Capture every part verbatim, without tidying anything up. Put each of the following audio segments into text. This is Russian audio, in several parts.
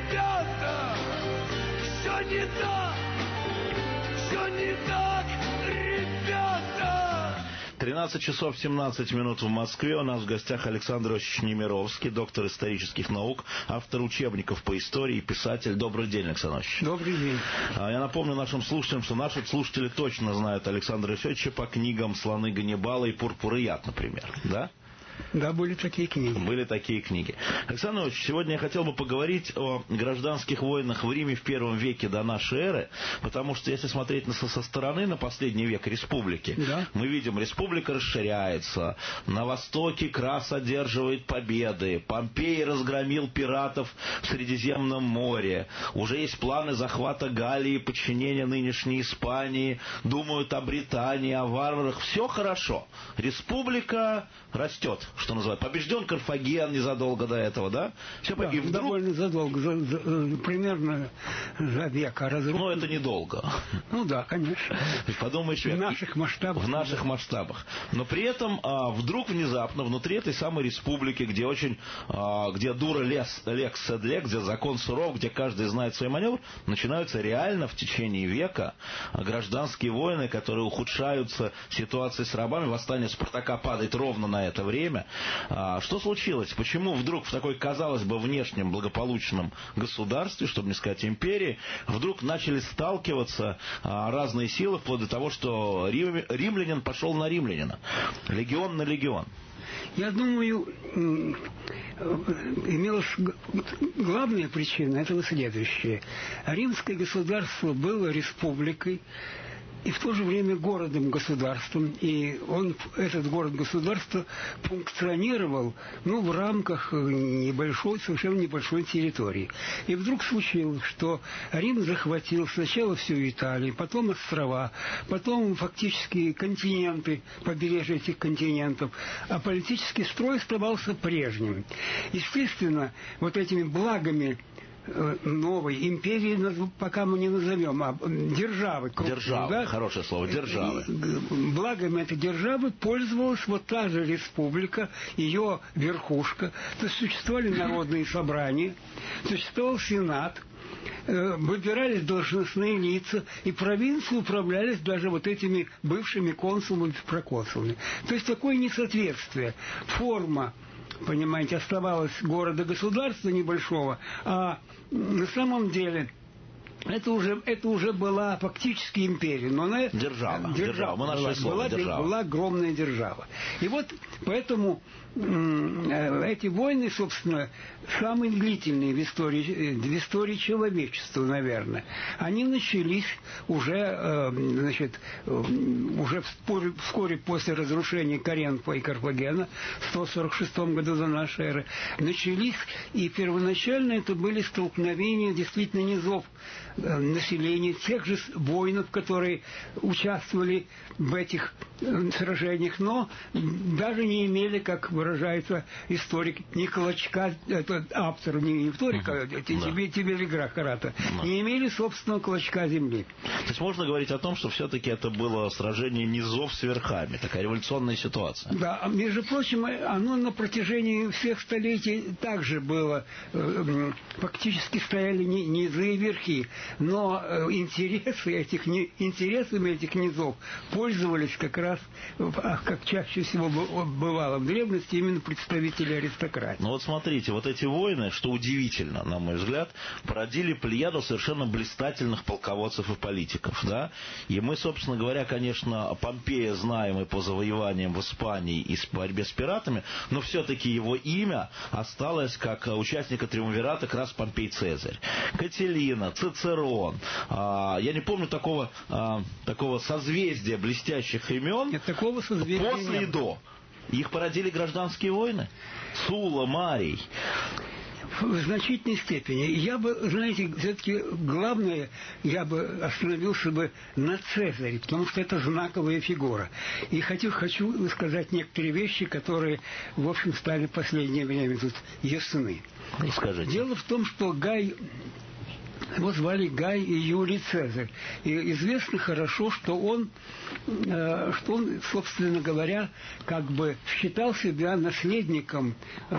ребята, все не так, все не так, ребята. тринадцать часов семнадцать минут в Москве. У нас в гостях Александр Иосифович Немировский, доктор исторических наук, автор учебников по истории, писатель. Добрый день, Александр Иосифович. Добрый день. Я напомню нашим слушателям, что наши слушатели точно знают Александра Иосифовича по книгам «Слоны Ганнибала» и «Пурпур и яд», например. Да? Да, были такие книги. Были такие книги. Александр Ильич, сегодня я хотел бы поговорить о гражданских войнах в Риме в первом веке до нашей эры, потому что если смотреть на, со стороны на последний век республики, да. мы видим, республика расширяется, на востоке Крас одерживает победы, Помпей разгромил пиратов в Средиземном море, уже есть планы захвата Галлии, подчинения нынешней Испании, думают о Британии, о варварах, все хорошо. Республика растет, что называется. Побежден Карфаген незадолго до этого, да? Все, да, и вдруг... довольно задолго, за, за, примерно за век. А разрушен... Но это недолго. Ну да, конечно. Подумаешь, век. В наших масштабах. В наших да. масштабах. Но при этом а, вдруг внезапно внутри этой самой республики, где очень, а, где дура лес, лекс сед лек, где закон суров, где каждый знает свой маневр, начинаются реально в течение века гражданские войны, которые ухудшаются ситуацией с рабами. Восстание Спартака падает ровно на это время. Что случилось? Почему вдруг в такой, казалось бы, внешнем благополучном государстве, чтобы не сказать империи, вдруг начали сталкиваться разные силы, вплоть до того, что рим, римлянин пошел на римлянина, легион на легион? Я думаю, имелась главная причина этого следующее. Римское государство было республикой, и в то же время городом-государством. И он, этот город-государство функционировал ну, в рамках небольшой, совершенно небольшой территории. И вдруг случилось, что Рим захватил сначала всю Италию, потом острова, потом фактически континенты, побережье этих континентов, а политический строй оставался прежним. Естественно, вот этими благами новой империи, пока мы не назовем, а державы. Державы, да? Хорошее слово, державы. Благами этой державы пользовалась вот та же республика, ее верхушка. То есть существовали народные собрания, существовал сенат, выбирались должностные лица, и провинции управлялись даже вот этими бывшими консулами, проконсулами. То есть такое несоответствие. Форма, понимаете, оставалось города-государства небольшого, а на самом деле это уже, это уже была фактически империя. Но она, держава. Держава. держава. Мы нашли была, слово, была, держава. была огромная держава. И вот поэтому эти войны, собственно, самые длительные в истории, в истории человечества, наверное. Они начались уже, значит, уже вскоре, вскоре после разрушения Коринфа и Карфагена в сто сорок шестом году до нашей эры. Начались, и первоначально это были столкновения действительно низов населения, тех же воинов, которые участвовали в этих сражениях, но даже не имели, как выражается историк, ни клочка, это автор, не историк, а Тиберий Карата, не имели собственного клочка земли. То есть можно говорить о том, что все-таки это было сражение низов с верхами, такая революционная ситуация. Да, между прочим, оно на протяжении всех столетий также было, фактически стояли низы и верхи, но интересы этих, интересами этих низов пользовались как раз, как чаще всего бывало в древности, именно представители аристократии. Ну вот смотрите, вот эти войны, что удивительно, на мой взгляд, породили плеяду совершенно блистательных полководцев и политиков, да? И мы, собственно говоря, конечно, Помпея знаем и по завоеваниям в Испании, и по борьбе с пиратами, но все-таки его имя осталось как участника триумвирата как раз Помпей Цезарь. Кателина, Цицерон. А, я не помню такого, а, такого созвездия блестящих имен. Нет, такого созвездия после и до. Их породили гражданские войны. Сула, Марий. В значительной степени. Я бы, знаете, все-таки главное, я бы остановился бы на Цезаре, потому что это знаковая фигура. И хочу, хочу сказать некоторые вещи, которые, в общем, стали в последнее время тут ясны. Скажите. Дело в том, что Гай Его звали Гай и Юлий Цезарь. И известно хорошо, что он, э, что он, собственно говоря, как бы считал себя наследником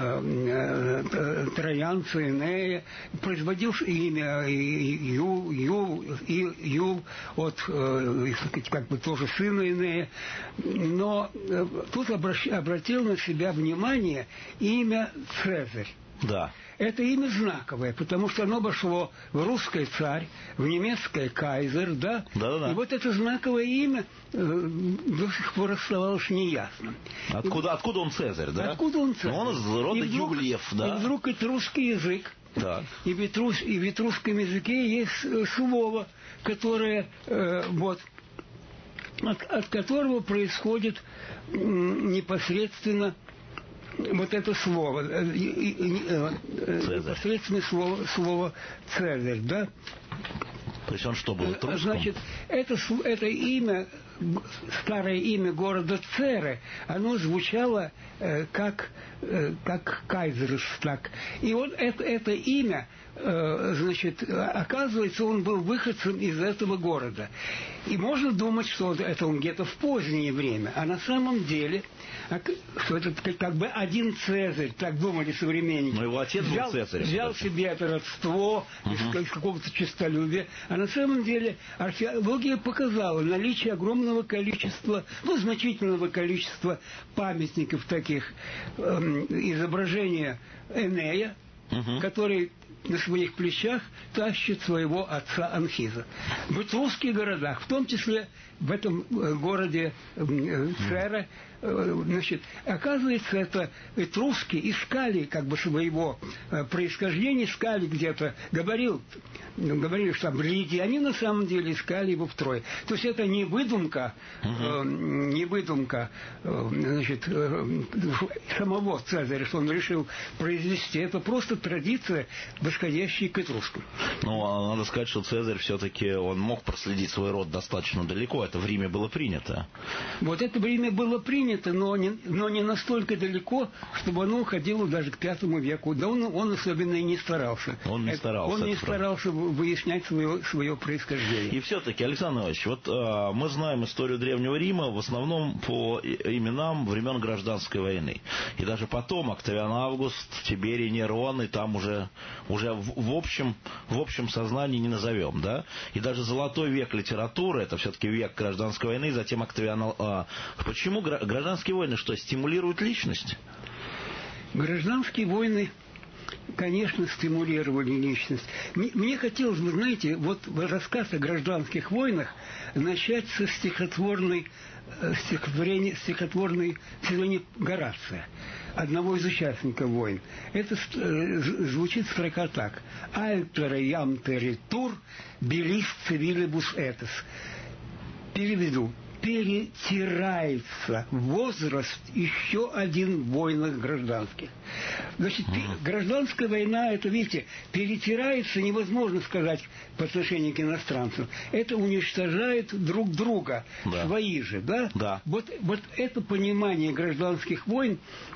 э, э, троянца Энея, производил имя Юл, Юл, Юл от, э, как бы тоже сына Энея. Но э, тут обращ, обратил на себя внимание имя Цезарь. Да. Это имя знаковое, потому что оно вошло в русский царь, в немецкое кайзер, да? Да-да-да. И вот это знаковое имя э, до сих пор оставалось неясным. Откуда, откуда он Цезарь, да? Откуда он Цезарь? Ну, он из рода и вдруг, Юлиев, да? И вдруг это русский язык. Так. И ведь, рус, и ведь в русском языке есть слово, которое э, вот от, от которого происходит э, непосредственно вот это слово, непосредственно слово, слово «Цезарь», да? То есть он что, был труском? Значит, это, это имя, старое имя города Цере, оно звучало э, как, э, как Кайзерштаг. И вот это, это имя, э, значит, оказывается, он был выходцем из этого города. И можно думать, что это он где-то в позднее время, а на самом деле, что это как бы один Цезарь, так думали современники. Но его отец был взял, Цезарь. Взял себе это родство угу. из, из какого-то честолюбия, а на самом деле археология показала наличие огромного количества, ну, значительного количества памятников таких, эм, изображения Энея, угу. который на своих плечах тащит своего отца Анхиза. В этрусских городах, в том числе в этом городе Цере, значит, оказывается, это этруски искали как бы своего происхождения, искали где-то, говорил, говорили, что там Лидии, они на самом деле искали его в Трое. То есть это не выдумка, uh-huh. э, не выдумка э, значит, э, самого Цезаря, что он решил произвести. Это просто традиция, восходящая к этрускам. Ну, надо сказать, что Цезарь все-таки, он мог проследить свой род достаточно далеко. Это в Риме было принято. Вот это время было принято, но не, но не настолько далеко, чтобы оно уходило даже к пятому веку. Да он, он особенно и не старался. Он не старался. Он не старался выяснять свое, свое происхождение. И все-таки, Александр Иванович, вот э, мы знаем историю Древнего Рима в основном по именам времен Гражданской войны. И даже потом Октавиан Август, Тиберий Нерон, и там уже, уже в, в, общем, в общем сознании не назовем, да? И даже золотой век литературы, это все-таки век Гражданской войны, затем Октавиан... Э, почему гражданские войны что, стимулируют личность? Гражданские войны, конечно, стимулировали личность. Мне хотелось бы, знаете, вот рассказ о гражданских войнах начать со стихотворной, стихотворения, стихотворной стихотворения Горация, одного из участников войн. Это звучит строка так. «Альтера ям теритур, белис цивилибус этос». Переведу. Перетирается возраст еще один в войнах гражданских. Значит, mm-hmm. гражданская война, это, видите, перетирается, невозможно сказать по отношению к иностранцам. Это уничтожает друг друга, да. свои же, да? Да. Вот, вот это понимание гражданских войн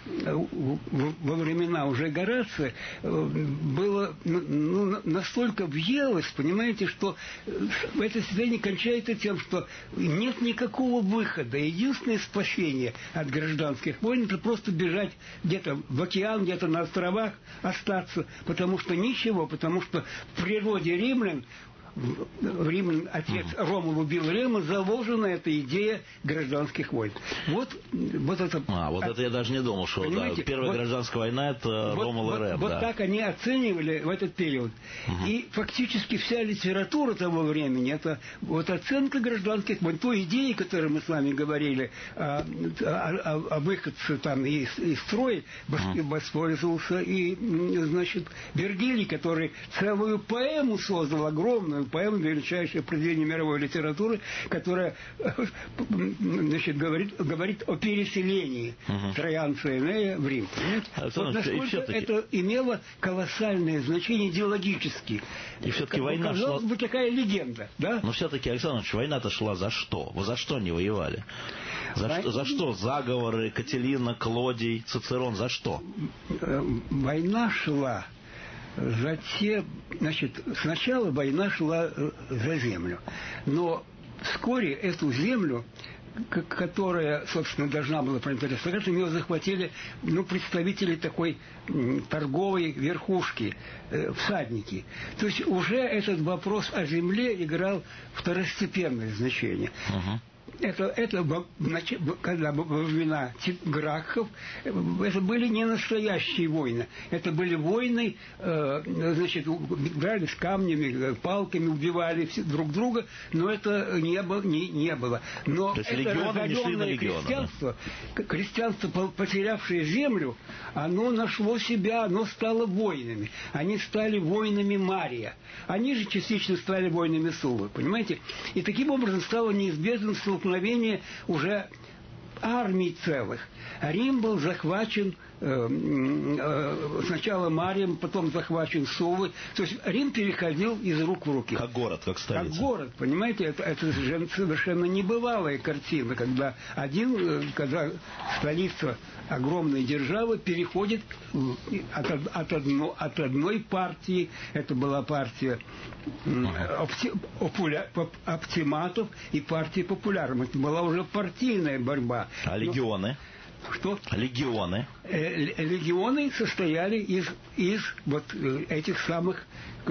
во времена уже Горация было ну, настолько въелось, понимаете, что это состояние кончается тем, что нет никакого Никакого выхода. Единственное спасение от гражданских войн — это просто бежать где-то в океан, где-то на островах, остаться, потому что ничего, потому что в природе римлян, Римлян, отец mm-hmm. Ромул убил Рема, заложена эта идея гражданских войн. Вот, вот это... А, вот это я даже не думал, что да, первая вот, гражданская война — это вот, Ромул и Рем. Вот да. так они оценивали в этот период. Mm-hmm. И фактически вся литература того времени — это вот оценка гражданских войн. Той идеи, о которой мы с вами говорили, о, о, о выходце там из, из строя, mm-hmm. воспользовался и, значит, Вергилий, который целую поэму создал, огромную поэма, величайшее произведение мировой литературы, которая, значит, говорит, говорит о переселении uh-huh. троянца Энея в Рим. А вот насколько это имело колоссальное значение идеологически. И все-таки война шла... Казалось бы, такая легенда, да? Но все-таки, Александр Ильич, война-то шла за что? Вы за что не воевали? За, Вой... что, за что? Заговоры, Кателина, Клодий, Цицерон, за что? Война шла затем, значит, сначала война шла за землю, но вскоре эту землю, которая, собственно, должна была принадлежать, ее захватили, ну, представители такой торговой верхушки, э, всадники. То есть уже этот вопрос о земле играл второстепенное значение. Uh-huh. Это, это когда во времена гракхов, это были не настоящие войны. Это были войны, э, значит, брали с камнями, палками, убивали друг друга, но это не было. Не, не было. Но это разоренное крестьянство, крестьянство, потерявшее землю, оно нашло себя, оно стало воинами. Они стали воинами Мария. Они же частично стали воинами Суллы, понимаете? И таким образом стало неизбежным столкновение уже армий целых. Рим был захвачен э, э, сначала Марием, потом захвачен Суллой. То есть Рим переходил из рук в руки. Как город, как столица. Как город, понимаете? Это, это совершенно небывалая картина, когда один, когда столица огромной державы переходит от, от, одно, от одной партии, это была партия опти, опуля, оптиматов и партия популяров. Это была уже партийная борьба. А легионы? Что? Легионы. Легионы состояли из, из вот этих самых,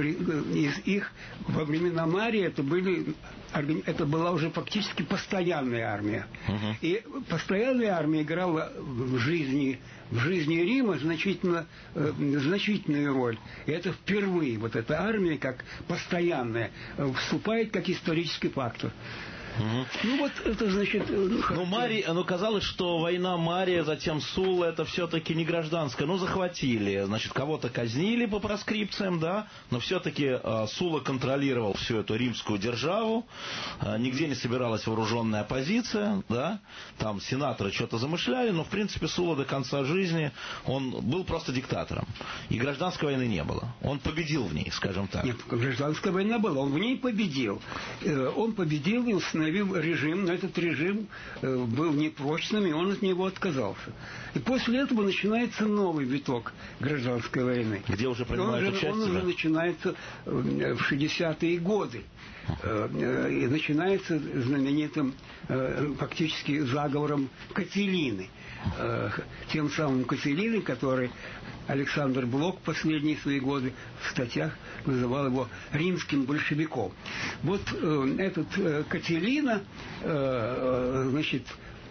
из их, во времена Марии это были, это была уже фактически постоянная армия. Uh-huh. И постоянная армия играла в жизни, в жизни Рима значительно, значительную роль. И это впервые, вот эта армия, как постоянная, вступает как исторический фактор. Угу. Ну вот это значит... Ну, Мария, ну казалось, что война Мария, затем Сулла, это все-таки не гражданская. Ну, захватили, значит, кого-то казнили по проскрипциям, да, но все-таки э, Сулла контролировал всю эту римскую державу, э, нигде не собиралась вооруженная оппозиция, да, там сенаторы что-то замышляли, но, в принципе, Сулла до конца жизни, он был просто диктатором. И гражданской войны не было. Он победил в ней, скажем так. Нет, гражданская война была, он в ней победил. Э, он победил и установил режим, но этот режим э, был непрочным, и он от него отказался. И после этого начинается новый виток гражданской войны. Где уже принимают он участие? Он уже начинается э, в шестидесятые годы. Э, э, и начинается знаменитым э, фактически заговором Кателины. Э, тем самым Кателины, который Александр Блок в последние свои годы в статьях называл его римским большевиком. Вот э, этот э, Кателина, э, значит,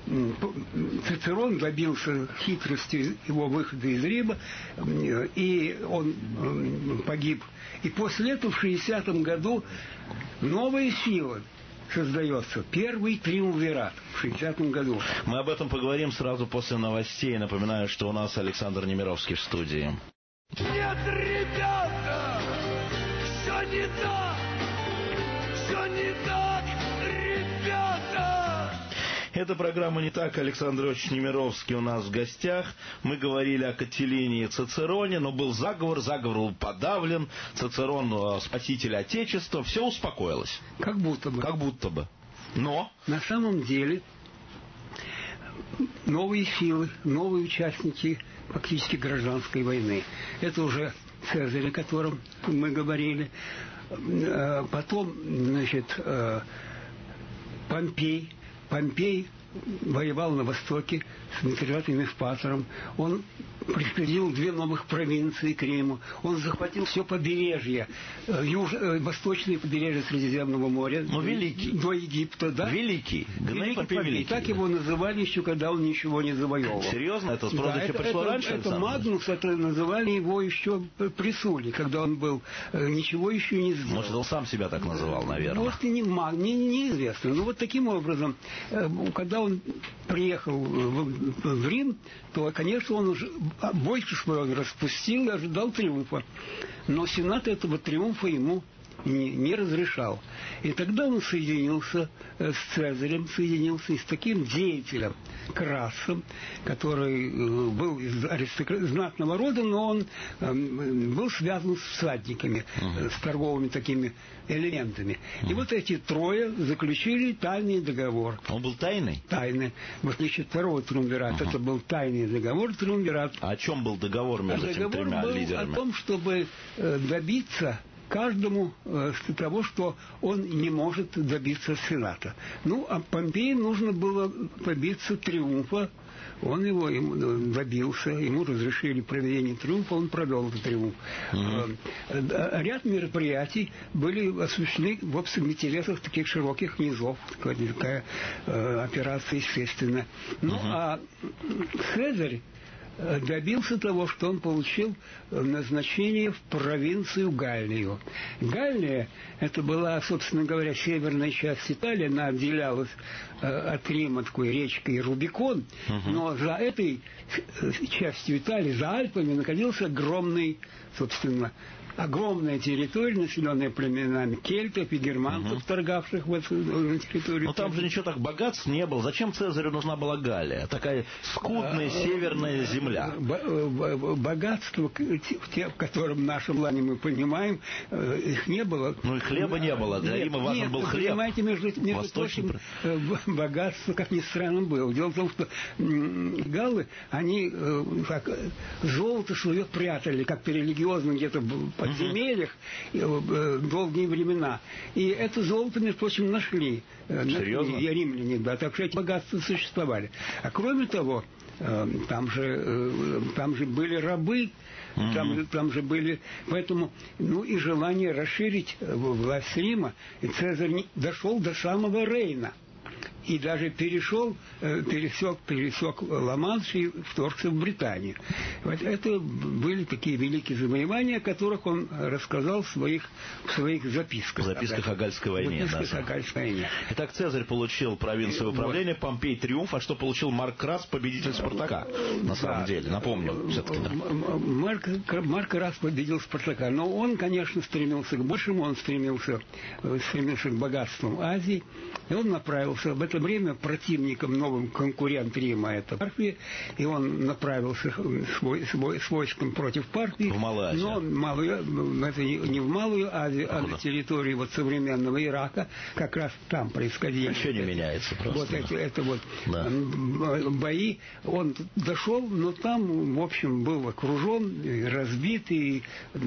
Цицерон добился хитрости его выхода из Рима, э, и он э, погиб. И после этого в шестидесятом году новая сила создается. Первый триумвират в шестидесятом году. Мы об этом поговорим сразу после новостей. Напоминаю, что у нас Александр Немировский в студии. Нет, ребята, все не так, все не так, ребята. Эта программа «Не так». Александр Ильич Немировский у нас в гостях. Мы говорили о Кателине и Цицероне, но был заговор, заговор был подавлен. Цицерон — спаситель Отечества. Все успокоилось. Как будто бы. Как будто бы. Но... На самом деле новые силы, новые участники фактически гражданской войны. Это уже Цезарь, о котором мы говорили. Потом, значит, Помпей. Помпей воевал на Востоке с Митридатом и Евпатором. Он присоединил две новых провинции к Риму. Он захватил все побережье, юж, восточное побережье Средиземного моря. Ну, великий. До Египта, да? Великий. Великий Помпей. Великий. Так его называли еще, когда он ничего не завоевал. Серьезно? Это прозвище да, это, пришло это, раньше? Это Магнус, это называли его еще при Сулле, когда он был, ничего еще не сделал. Может, он сам себя так называл, наверное. Может, и не, не, неизвестно. Но вот таким образом, когда он приехал в, в Рим, то, конечно, он уже войско свое распустил и ожидал триумфа. Но Сенат этого триумфа ему не, не разрешал. И тогда он соединился с Цезарем, соединился и с таким деятелем Крассом, который был из аристокра... знатного рода, но он был связан с всадниками, uh-huh. с торговыми такими элементами. Uh-huh. И вот эти трое заключили тайный договор. Он был тайный? Тайный. В отличие от второго триумвирата, uh-huh. это был тайный договор, триумвират. А о чем был договор между а этими договор тремя был лидерами? О том, чтобы добиться каждому э, того, что он не может добиться Сената. Ну, а Помпею нужно было добиться триумфа. Он его ему добился, ему разрешили проведение триумфа, он провел этот триумф. Mm-hmm. Ряд мероприятий были осуществлены в общем интересах таких широких низов. Такая э, операция, естественно. Ну, mm-hmm. а Цезарь добился того, что он получил назначение в провинцию Галлию. Галлия, это была, собственно говоря, северная часть Италии, она отделялась э, от Рима такой речкой Рубикон, uh-huh. но за этой частью Италии, за Альпами, находился огромный, собственно, огромная территория, населенная племенами кельтов и германцев, угу. торгавших в эту территорию. Но там же ничего так богатств не было. Зачем Цезарю нужна была Галлия? Такая скудная северная земля. Богатство, в котором в нашем плане мы понимаем, их не было. Ну и хлеба не было. Для Рима важен был хлеб. Понимаете, между, между прочим, богатство, как ни странно, было. Дело в том, что галлы, они как, золото свое прятали, как-то религиозно где-то в подземельях uh-huh. долгие времена. И это золото, между прочим, нашли. Серьезно? И римляне, да, так что эти богатства существовали. А кроме того, там же, там же были рабы, uh-huh. там, там же были... Поэтому, ну и желание расширить власть Рима. И Цезарь дошел до самого Рейна. И даже перешел, пересек, пересек Ла-Манш и вторгся в Британию. Вот это были такие великие завоевания, о которых он рассказал в своих, в своих записках. В записках о Гальской войне. В записках да, о Гальской войне. Итак, Цезарь получил провинцию и, управления, вот. Помпей триумф, а что получил Марк Крас, победитель Спартака, на самом да. деле, напомню. Все-таки, да. Марк, Марк Крас победил Спартака, но он, конечно, стремился к большему, он стремился, стремился к богатствам Азии, и он направился в это время противником, новым конкурент Рима, это Парфия, и он направился с, с, с войском против Парфии. В Малую Азию. Но малую, это не, не в Малую Азию, а, а на территории вот современного Ирака, как раз там происходили. Ничего не меняется просто. Вот да. эти, это вот да. бои. Он дошел, но там, в общем, был окружен, разбит, и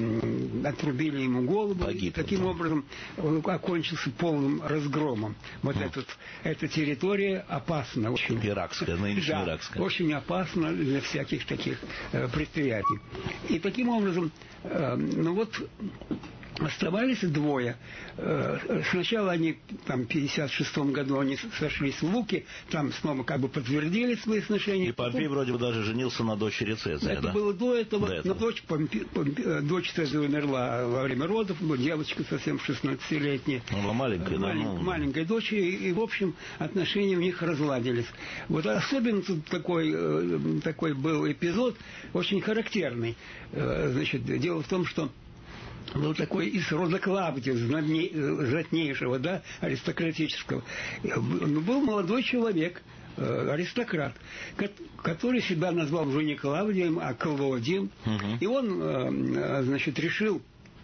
отрубили ему голову. Погиб. Таким да. образом, он окончился полным разгромом. Вот mm. этот, эта территория опасна. Очень, иракская, нынешняя да, иракская. Очень опасна для всяких таких э, предприятий. И таким образом, э, ну вот, оставались двое. Сначала они, там, в пятьдесят шестом году они сошлись в Луке, там снова как бы подтвердили свои сношения. И Помпей вроде бы даже женился на дочери Цезаря, Это да? было до этого. До этого. Но дочь, Помпе, Помпе, дочь Цезаря умерла во время родов, девочка совсем шестнадцатилетняя. Она была маленькая, да? Малень, маленькая дочь, и, и, в общем, отношения у них разладились. Вот особенно тут такой, такой был эпизод, очень характерный. Значит, дело в том, что был такой из рода Клавдия, знатнейшего, да, аристократического. Был молодой человек, аристократ, который себя назвал уже не Клавдием, а Клодием. Uh-huh. И он, значит, решил,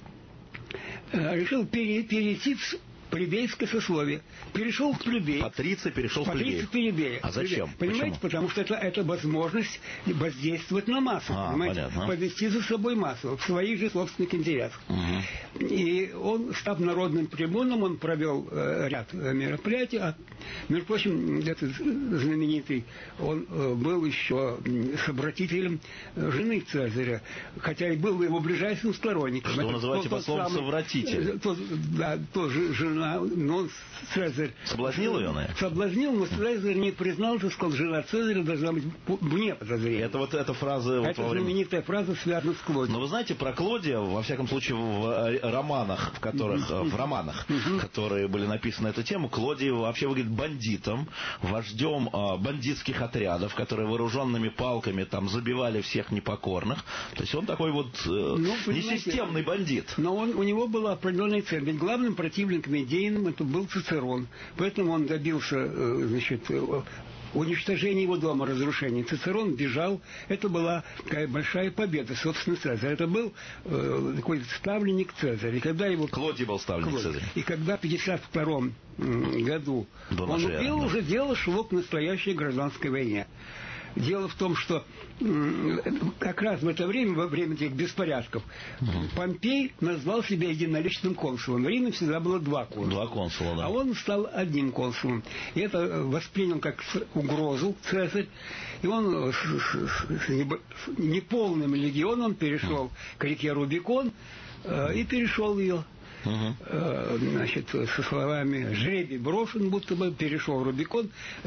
решил перейти в плебейское сословие. Перешел в плебей. Патриций перешел в плебей. плебей. А зачем? Понимаете? Почему? Потому что это, это возможность воздействовать на массу. А, понимаете? Понятно. Повести за собой массу в своих же собственных интересах. Угу. И он, став народным трибуном, он провел э, ряд мероприятий. А, между прочим, этот знаменитый, он э, был еще собратителем жены Цезаря, хотя и был его ближайшим сторонником. Что вы называете по слову совратитель? То, да, тоже жена она, но Цезарь... Соблазнил ее, наверное? Соблазнил, но Цезарь не признался, сказал, жена Цезаря должна быть вне подозрения. Это вот эта фраза... Это вот во время... знаменитая фраза связана с Клодией. Но вы знаете, про Клодия, во всяком случае, в романах, в которых, в романах, которые были написаны на эту тему, Клодий вообще выглядит бандитом, вождем бандитских отрядов, которые вооруженными палками там забивали всех непокорных. То есть он такой вот ну, несистемный бандит. Но он, у него была определенная цель. Ведь главным противником идейным это был Цицерон. Поэтому он добился, значит, уничтожения его дома, разрушения. Цицерон бежал. Это была такая большая победа, собственно, Цезаря. Это был э, такой ставленник Цезаря. И когда его... Клодий был ставленник Клодий. Цезаря. И когда в пятьдесят втором году До он убил, да. уже дело шло к настоящей гражданской войне. Дело в том, что как раз в это время, во время этих беспорядков, mm-hmm. Помпей назвал себя единоличным консулом. В Риме всегда было два консула. Два консула, да. А он стал одним консулом. И это воспринял как угрозу Цезарь. И он с, с, с неполным легионом перешел mm-hmm. к реке Рубикон э, и перешел ее. Uh-huh. Значит, со словами «жребий брошен», будто бы перешел Рубикон.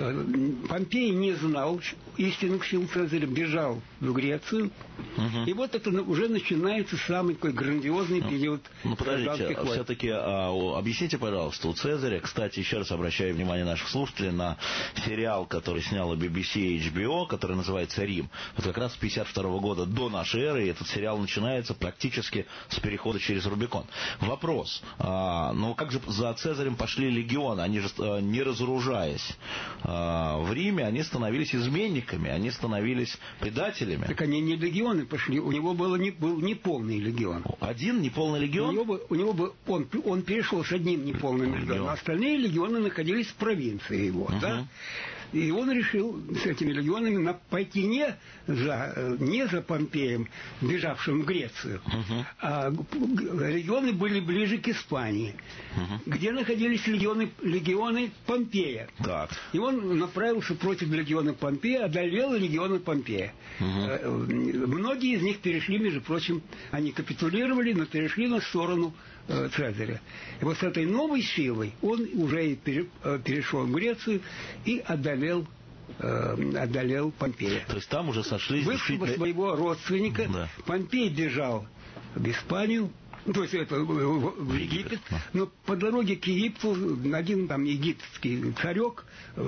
Помпей не знал истинных сил Цезаря, бежал в Грецию. Uh-huh. И вот это уже начинается самый такой грандиозный период. Ну, подождите, все-таки а, объясните, пожалуйста, у Цезаря, кстати, еще раз обращаю внимание наших слушателей на сериал, который сняла би би си и эйч би о, который называется «Рим». Вот как раз с пятьдесят второго года до нашей эры этот сериал начинается практически с перехода через Рубикон. Вопрос. А, ну как же за Цезарем пошли легионы? Они же, а, не разоружаясь а, в Риме, они становились изменниками, они становились предателями. Так они не легионы пошли, у него было не, был неполный легион. Один неполный легион? У него, бы, у него бы, он, он перешел с одним неполным легионом, легион. А остальные легионы находились в провинции его. Uh-huh. Да? И он решил с этими легионами пойти не за, не за Помпеем, бежавшим в Грецию, uh-huh. а легионы были ближе к Испании, uh-huh. где находились легионы, легионы Помпея. Так. И он направился против легиона Помпея, одолел легионы Помпея. Uh-huh. Многие из них перешли, между прочим, они капитулировали, но перешли на сторону э, Цезаря. И вот с этой новой силой он уже перешел в Грецию и одолел Э, одолел Помпея. То есть там уже сошлись бывшего действительно... своего родственника. Да. Помпей бежал в Испанию, то есть это в Египет, но по дороге к Египту один там египетский царек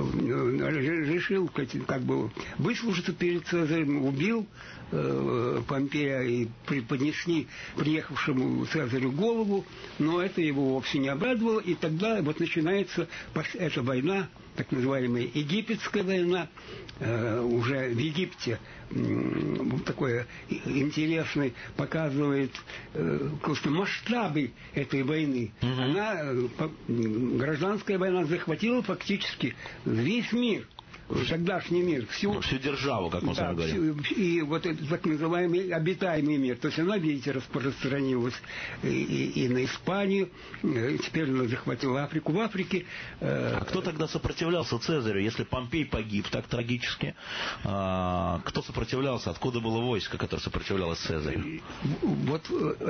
решил как бы выслужиться перед Цезарем, убил э, Помпея и преподнесли приехавшему Цезарю голову, но это его вовсе не обрадовало, и тогда вот начинается эта война, так называемая египетская война, э, уже в Египте э, такое интересное показывает э, масштабы этой войны. Угу. Она, э, по, гражданская война захватила фактически весь мир. Тогдашний мир, всю, ну, всю державу, как мы с вами говорим. И вот этот так называемый обитаемый мир. То есть она, видите, распространилась и, и, и на Испанию, и теперь она захватила Африку. В Африке... Э... А кто тогда сопротивлялся Цезарю, если Помпей погиб так трагически? А, кто сопротивлялся? Откуда было войско, которое сопротивлялось Цезарю? Вот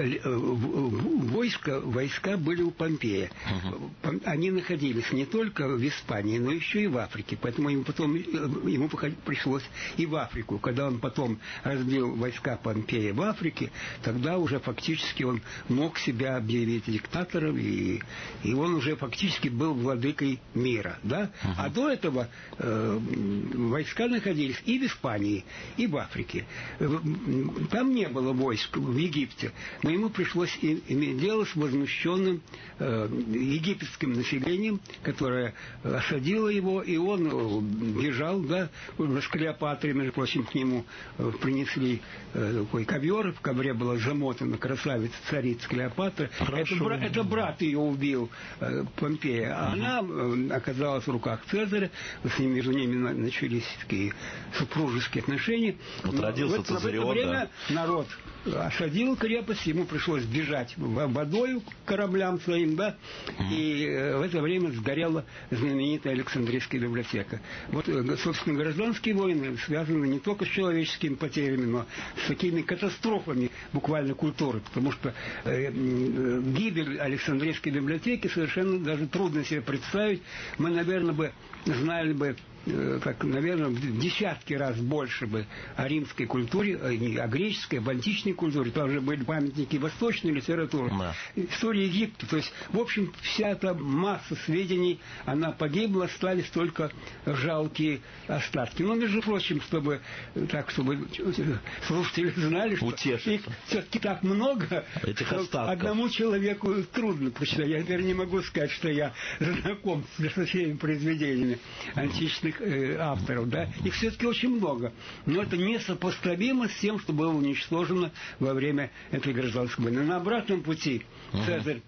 войска, войска были у Помпея. Угу. Они находились не только в Испании, но еще и в Африке. Поэтому им потом ему пришлось и в Африку. Когда он потом разбил войска Помпея в Африке, тогда уже фактически он мог себя объявить диктатором, и, и он уже фактически был владыкой мира. Да? Uh-huh. А до этого э, войска находились и в Испании, и в Африке. Там не было войск в Египте, но ему пришлось и, иметь дело с возмущенным э, египетским населением, которое осадило его, и он бежал, да, с Клеопатрой, между прочим, к нему э, принесли э, такой ковер, в ковре была замотана красавица царица Клеопатра. Это, бра- это брат ее убил, э, Помпея, а угу. она э, оказалась в руках Цезаря, с ним, между ними начались такие супружеские отношения. Вот родился в, Цезарион, в это время да. народ осадил крепость, ему пришлось бежать водой к кораблям своим, да, и в это время сгорела знаменитая Александрийская библиотека. Вот, собственно, гражданские войны связаны не только с человеческими потерями, но с такими катастрофами буквально культуры, потому что э, гибель Александрийской библиотеки совершенно даже трудно себе представить. Мы, наверное, бы знали бы, как, наверное, в десятки раз больше бы о римской культуре, о греческой, об античной культуре. Там же были памятники восточной литературы, да. Истории Египта. То есть, в общем, вся эта масса сведений, она погибла, остались только жалкие остатки. Но, между прочим, чтобы так, чтобы слушатели знали, что их все-таки так много, этих что остатков. Одному человеку трудно прочитать. Я теперь не могу сказать, что я знаком со всеми произведениями античных авторов, да, их все-таки очень много. Но это несопоставимо с тем, что было уничтожено во время этой гражданской войны. На обратном пути Цезарь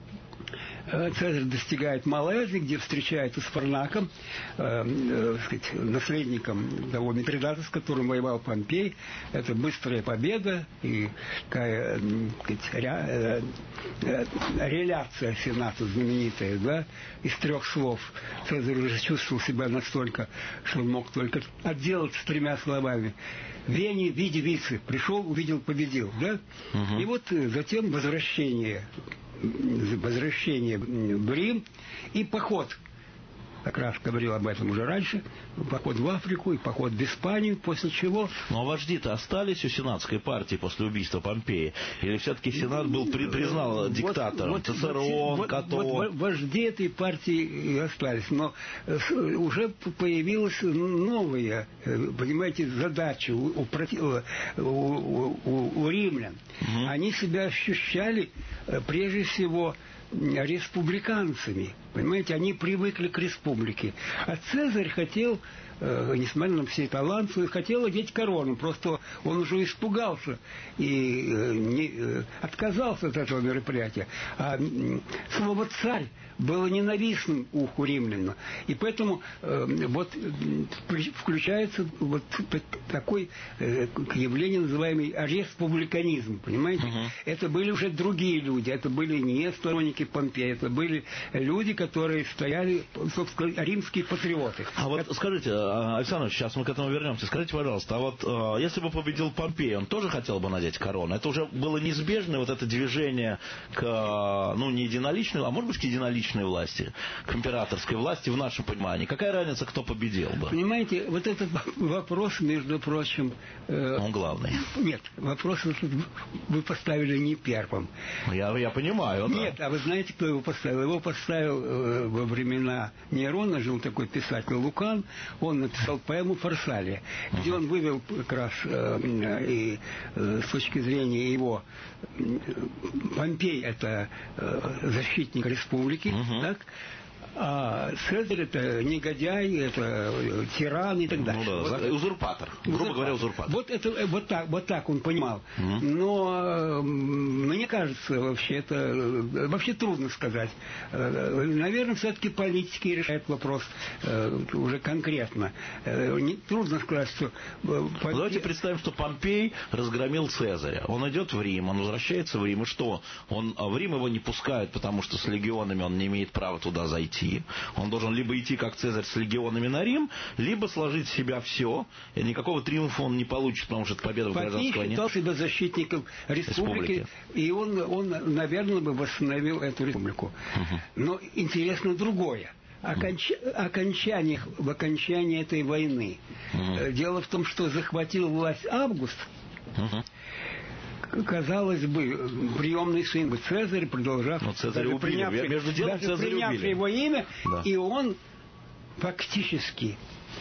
Цезарь достигает Малой Азии, где встречается с Фарнаком, э, э, сказать, наследником того Митридата, с которым воевал Помпей. Это быстрая победа и такая, сказать, ре, э, реляция Сената знаменитая, да, из трех слов. Цезарь уже чувствовал себя настолько, что он мог только отделаться тремя словами. Вени, види, вицы. Пришел, увидел, победил, да? Угу. И вот затем возвращение возвращение в Рим и поход. Как раз говорил об этом уже раньше. Поход в Африку и поход в Испанию, после чего... Но вожди-то остались у сенатской партии после убийства Помпея? Или все-таки Сенат был при, признал вот, диктатором? Вот, Цицерон, вот, Като? Вот, вот вожди этой партии остались. Но уже появилась новая, понимаете, задача у, у, у, у, у римлян. Угу. Они себя ощущали прежде всего республиканцами. Понимаете, они привыкли к республике. А Цезарь хотел, э, несмотря на все таланты, хотел одеть корону. Просто он уже испугался и э, не, э, отказался от этого мероприятия. А э, слово «царь» было ненавистным уху римляна. И поэтому э, вот включается вот такой э, явление, называемый республиканизм. Понимаете? Uh-huh. Это были уже другие люди. Это были не сторонники Помпея. Это были люди, которые стояли, собственно, римские патриоты. А вот это... скажите, Александр, сейчас мы к этому вернемся. Скажите, пожалуйста, а вот если бы победил Помпей, он тоже хотел бы надеть корону? Это уже было неизбежное вот это движение к, ну, не единоличной, а может быть, к единоличной власти, к императорской власти в нашем понимании. Какая разница, кто победил бы? Понимаете, вот этот вопрос, между прочим... Э... Он главный. Нет, вопрос вы поставили не первым. Я, я понимаю, да. Нет, а вы знаете, кто его поставил? Его поставил э, во времена Нерона, жил такой писатель Лукан, он написал поэму «Фарсалия», uh-huh. где он вывел как раз э, и э, с точки зрения его э, Помпей – это э, защитник республики, uh-huh. так? А Цезарь – это негодяй, это тиран и так далее. Ну, да, вот, узурпатор, грубо узурпатор. говоря, узурпатор. Вот, это, вот, так, вот так он понимал. Mm-hmm. Но мне кажется, вообще это вообще трудно сказать. Наверное, все-таки политики решают вопрос уже конкретно. Трудно сказать, что... Помпей... Давайте представим, что Помпей разгромил Цезаря. Он идет в Рим, он возвращается в Рим, и что? Он, в Рим его не пускают, потому что с легионами он не имеет права туда зайти. Он должен либо идти, как Цезарь, с легионами на Рим, либо сложить в себя все. И никакого триумфа он не получит, потому что это победа в гражданской войне. Он считал себя защитником республики, республики. И он, он, наверное, бы восстановил эту республику. Угу. Но интересно другое. Оконч... Окончание, в окончании этой войны. Угу. Дело в том, что захватил власть Август. Угу. Казалось бы, приемный сын бы Цезарь, продолжав, даже принявший, между делом даже принявший его имя, да. И он фактически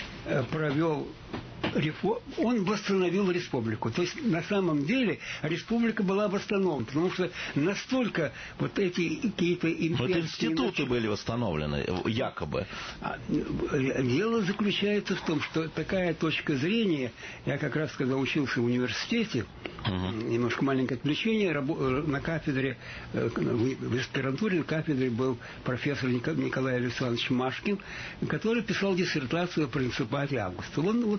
провел реформ... он восстановил республику. То есть, на самом деле, республика была восстановлена, потому что настолько вот эти какие-то имперские... Вот институты были восстановлены, якобы. Дело заключается в том, что такая точка зрения, я как раз, когда учился в университете, угу. немножко маленькое отвлечение, на кафедре, в аспирантуре на кафедре был профессор Николай Александрович Машкин, который писал диссертацию о принципате Августа. Он вот такую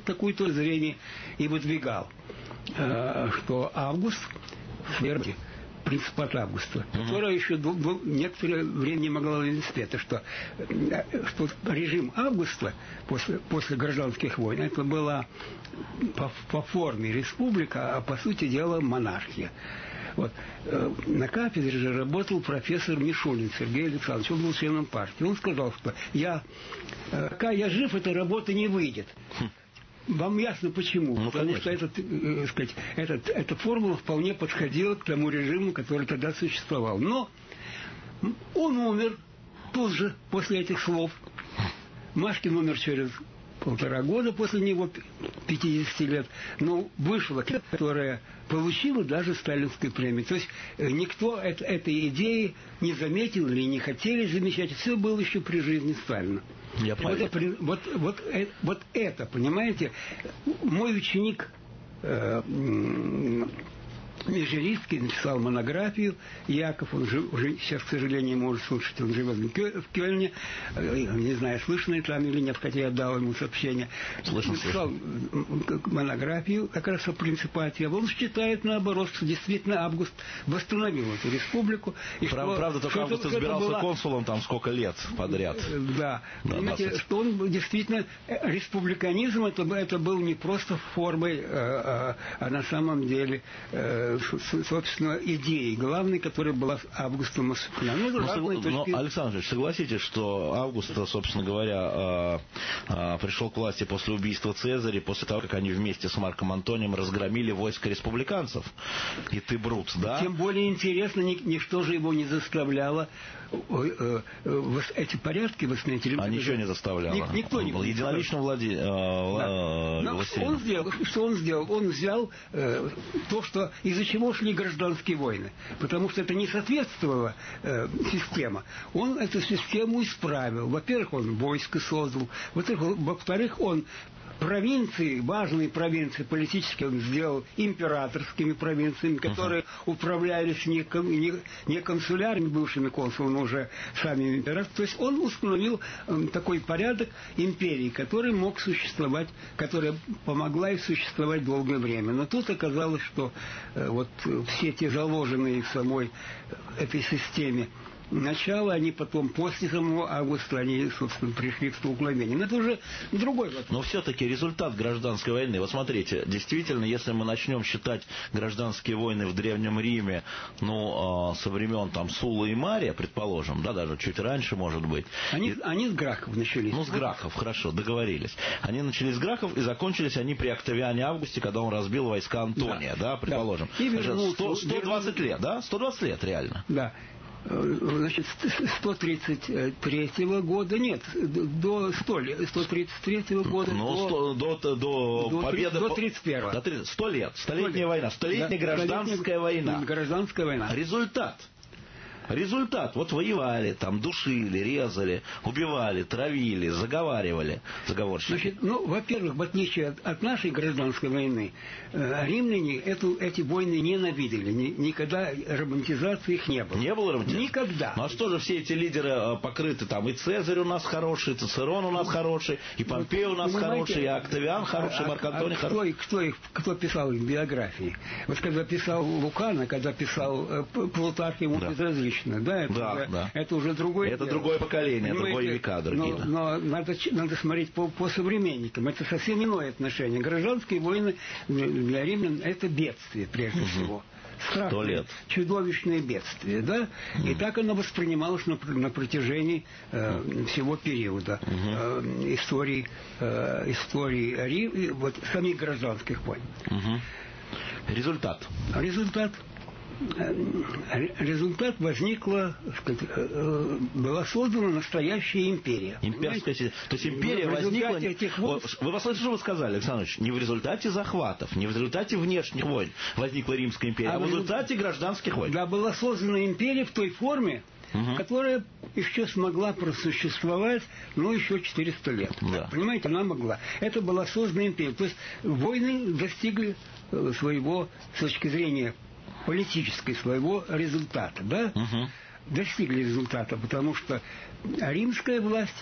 точки зрения и выдвигал, что Август в смерти принципат Августа, uh-huh. которая еще дол- дол- некоторое время не могла увидеть света, что, что режим Августа после, после гражданских войн это была по, по форме республика, а по сути дела монархия. Вот. На кафедре же работал профессор Мишулин Сергей Александрович, он был членом партии. Он сказал, что я, пока я жив, эта работа не выйдет. Вам ясно почему? Ну, Потому конечно. что этот, э, сказать, этот, эта формула вполне подходила к тому режиму, который тогда существовал. Но он умер тут же после этих слов. Машкин умер через полтора года после него, пятьдесят лет. Но вышла книга, которая получила даже сталинскую премию. То есть никто это, этой идеи не заметил или не хотели замечать. Все было еще при жизни Сталина. Я вот, это, вот, вот, вот, вот это, понимаете, мой ученик э, Межерицкий написал монографию. Яков, он жив, уже сейчас, к сожалению, не может слушать, он живет в Кёльне. Не знаю, слышно ли там или нет, хотя я дал ему сообщение. Слышно, написал слышно. монографию как раз о принципате. Он считает, наоборот, что действительно Август восстановил эту республику. И правда, что, правда, только что Август это, избирался была... консулом там сколько лет подряд. Да. да Понимаете, что он действительно... Республиканизм это, это был не просто формой, а, а, а на самом деле... собственно, идеей главной, которая была Августом осуществлена. Ну, но, сог... точки... но, Александр Ильич, согласитесь, что Август, собственно говоря, пришел к власти после убийства Цезаря, после того, как они вместе с Марком Антонием разгромили войско республиканцев. И ты брут, да? Тем более интересно, ничто же его не заставляло эти порядки восстановить. А ничего не заставляло. Ник, никто не был единолично владе... да. Что он сделал? Что он сделал? Он взял э, то, что из-за чего шли гражданские войны. Потому что это не соответствовала э, система. Он эту систему исправил. Во-первых, он войско создал. Во-вторых, он провинции, важные провинции политические он сделал императорскими провинциями, которые uh-huh. управлялись не, не, не консулярами, бывшими консулами, уже сами императоры. То есть он установил э, такой порядок империи, который мог существовать, которая помогла и существовать долгое время. Но тут оказалось, что э, вот все те заложенные в самой этой системе начало, они потом, после самого Августа, они, собственно, пришли в столкновение. Но это уже другой вопрос. Но все-таки результат гражданской войны. Вот смотрите, действительно, если мы начнем считать гражданские войны в Древнем Риме, ну, со времен там Суллы и Мария, предположим, да, даже чуть раньше, может быть. Они, и... они с Гракхов начались. Ну, с Гракхов, хорошо, договорились. Они начались с Гракхов, и закончились они при Октавиане Августе, когда он разбил войска Антония, да, да предположим. Да. И вернул, сто, сто двадцать вернул... лет, да? сто двадцать лет, реально. Да. Значит, с сто тридцать третьего года, нет, до сто тридцать третьего года, ну, до, до, до, до победы... До тридцать первого. До сто лет, столетняя война, столетняя да, гражданская война. Гражданская война. Результат. Результат. Вот воевали, там душили, резали, убивали, травили, заговаривали. Заговорщики. Значит, ну, во-первых, в отличие от, от нашей гражданской войны, э, римляне эту, эти войны ненавидели. Ни, никогда романтизации их не было. Не было романтизации? Никогда. Ну а что же все эти лидеры покрыты там? И Цезарь у нас хороший, и Цицерон у нас хороший, и Помпей у нас вот, хороший, и Октавиан хороший, и Марк Антоний а, а хороший. Кто, кто, кто писал их биографии? Вот когда писал Лукана, когда писал э, Плутарх, ему да. безразлично. Да, это, да, уже, да. это уже другое. Это другое поколение, другое века другие. Но, но надо, надо смотреть по, по современникам. Это совсем иное отношение. Гражданские войны для римлян это бедствие, прежде угу. всего. Страшное, чудовищное бедствие, да? Угу. И так оно воспринималось на, на протяжении э, всего периода угу. э, истории, э, истории Рим, вот, самих гражданских войн. Угу. Результат. Результат. Результат возникла, была создана настоящая империя. Имперская, то есть империя возникла... Этих... Вы послушайте, что вы сказали, Александр Ильич? Не в результате захватов, не в результате внешних войн возникла Римская империя, а, а в результате гражданских войн. Да, была создана империя в той форме, угу. которая еще смогла просуществовать, ну, еще четыреста лет. Да. Понимаете, она могла. Это была создана империя. То есть войны достигли своего, с точки зрения политической, своего результата, да? Угу. Достигли результата, потому что римская власть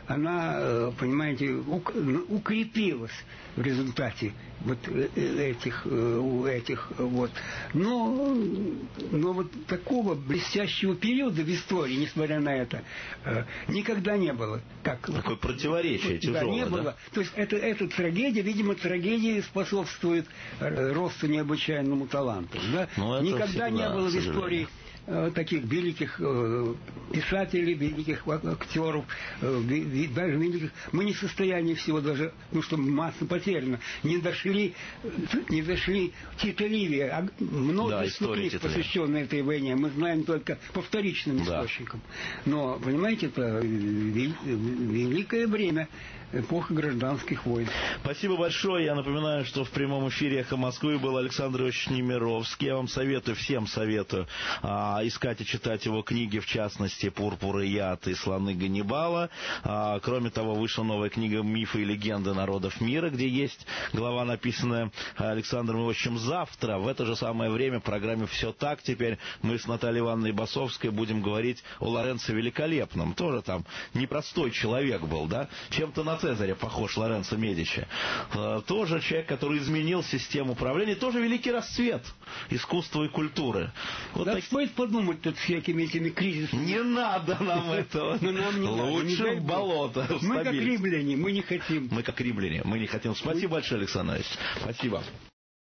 она, понимаете, укрепилась в результате вот этих, этих вот. Но, но вот такого блестящего периода в истории, несмотря на это, никогда не было. Как, Такое противоречие тяжелое, да? Не было. Да? То есть это, эта трагедия, видимо, трагедия способствует росту необычайному таланту. Да? Никогда не было в истории таких великих э, писателей, великих актеров, э, даже великих. Мы не в состоянии всего даже, ну что масса потеряна, не дошли, не дошли Тита Ливия, а множество да, книг, посвященных этой войне, мы знаем только по вторичным да. источникам. Но, понимаете, это великое время, эпоха гражданских войн. Спасибо большое. Я напоминаю, что в прямом эфире «Эхо Москвы» был Александр Ильич Немировский. Я вам советую, всем советую а, искать и читать его книги, в частности «Пурпур и яд» и «Слоны Ганнибала». А, кроме того, вышла новая книга «Мифы и легенды народов мира», где есть глава, написанная Александром Ивановичем. Завтра, в это же самое время, в программе «Все так». Теперь мы с Натальей Ивановной Басовской будем говорить о Лоренцо Великолепном. Тоже там непростой человек был, да? Чем-то на Цезаря похож Лоренцо Медичи. Тоже человек, который изменил систему управления. Тоже великий расцвет искусства и культуры. Вот да, так... стоит подумать тут всякими этими кризисами. Не надо нам этого. Лучше в болото. Мы как римляне, мы не хотим. Мы как римляне, мы не хотим. Спасибо большое, Александр Ильич. Спасибо.